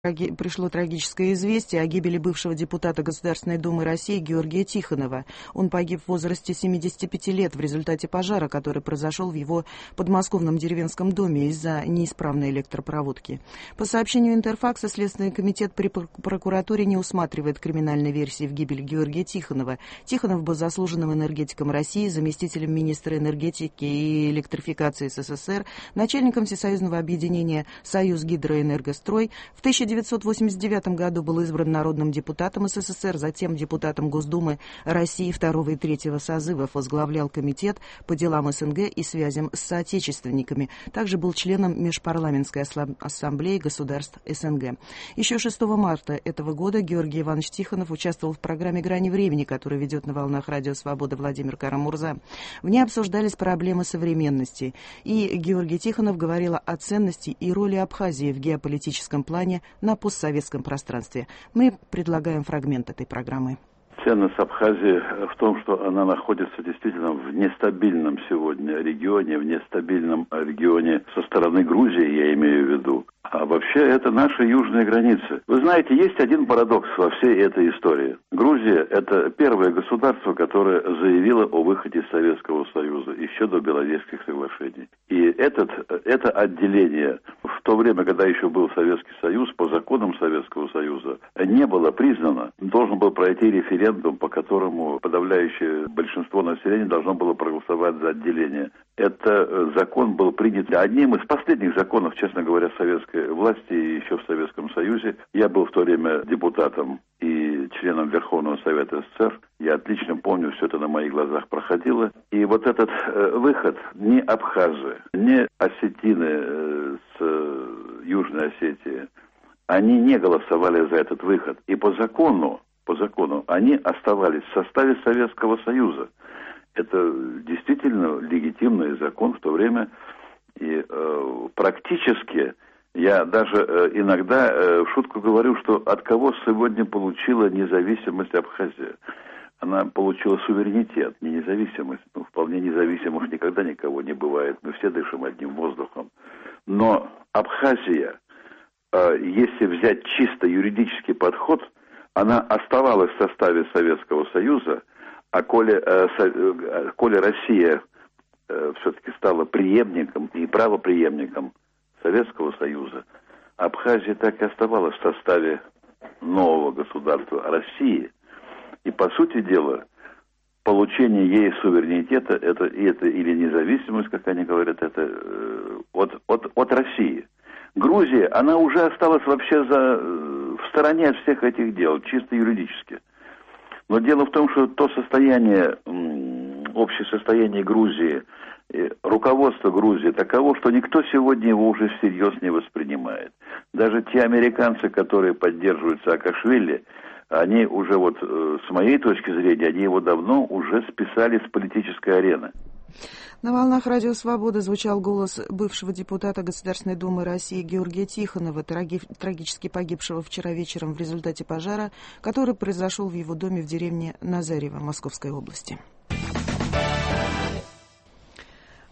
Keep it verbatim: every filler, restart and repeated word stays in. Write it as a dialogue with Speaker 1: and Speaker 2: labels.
Speaker 1: Пришло трагическое известие о гибели бывшего депутата Государственной Думы России Георгия Тихонова. Он погиб в возрасте семидесяти пяти лет в результате пожара, который произошел в его подмосковном деревенском доме из-за неисправной электропроводки. По сообщению Интерфакса, Следственный комитет при прокуратуре не усматривает криминальной версии в гибели Георгия Тихонова. Тихонов был заслуженным энергетиком России, заместителем министра энергетики и электрификации СССР, начальником Всесоюзного объединения «Союз Гидроэнергострой». В тысяча девятьсот восемьдесят девятом году был избран народным депутатом СССР, затем депутатом Госдумы России второго и третьего созывов, возглавлял комитет по делам СНГ и связям с соотечественниками. Также был членом Межпарламентской ассамблеи государств СНГ. Еще шестого марта этого года Георгий Иванович Тихонов участвовал в программе «Грани времени», которую ведет на волнах Радио Свобода Владимир Карамурза. В ней обсуждались проблемы современности. И Георгий Тихонов говорил о ценности и роли Абхазии в геополитическом плане на постсоветском пространстве. Мы предлагаем фрагмент этой программы.
Speaker 2: Ценность Абхазии в том, что она находится действительно в нестабильном сегодня регионе, в нестабильном регионе со стороны Грузии, я имею в виду. А вообще это наши южные границы. Вы знаете, есть один парадокс во всей этой истории. Грузия – это первое государство, которое заявило о выходе из Советского Союза еще до Беловежских соглашений. И этот, это отделение в то время, когда еще был Советский Союз, по законам Советского Союза, не было признано. Должен был пройти референдум, по которому подавляющее большинство населения должно было проголосовать за отделение. Этот закон был принят одним из последних законов, честно говоря, советской власти еще в Советском Союзе. Я был в то время депутатом и членом Верховного Совета СССР. Я отлично помню, все это на моих глазах проходило. И вот этот э, выход, ни абхазы, ни осетины э, с э, Южной Осетии, они не голосовали за этот выход. И по закону, по закону они оставались в составе Советского Союза. Это действительно легитимный закон в то время. И э, практически я даже э, иногда э, в шутку говорю, что от кого сегодня получила независимость Абхазия. Она получила суверенитет, не независимость. Ну, вполне независимых никогда никого не бывает. Мы все дышим одним воздухом. Но Абхазия, э, если взять чисто юридический подход, она оставалась в составе Советского Союза, а коли, э, со, коли Россия э, все-таки стала преемником и правопреемником Советского Союза, Абхазия так и оставалась в составе нового государства России. И, по сути дела, получение ей суверенитета, это, это или независимость, как они говорят, это э, от, от, от России. Грузия, она уже осталась вообще за, в стороне от всех этих дел, чисто юридически. Но дело в том, что то состояние, общее состояние Грузии, руководство Грузии таково, что никто сегодня его уже всерьез не воспринимает. Даже те американцы, которые поддерживают Саакашвили, они уже вот, с моей точки зрения, они его давно уже списали с политической арены.
Speaker 1: На волнах Радио Свобода звучал голос бывшего депутата Государственной Думы России Георгия Тихонова, трагически погибшего вчера вечером в результате пожара, который произошел в его доме в деревне Назарево Московской области.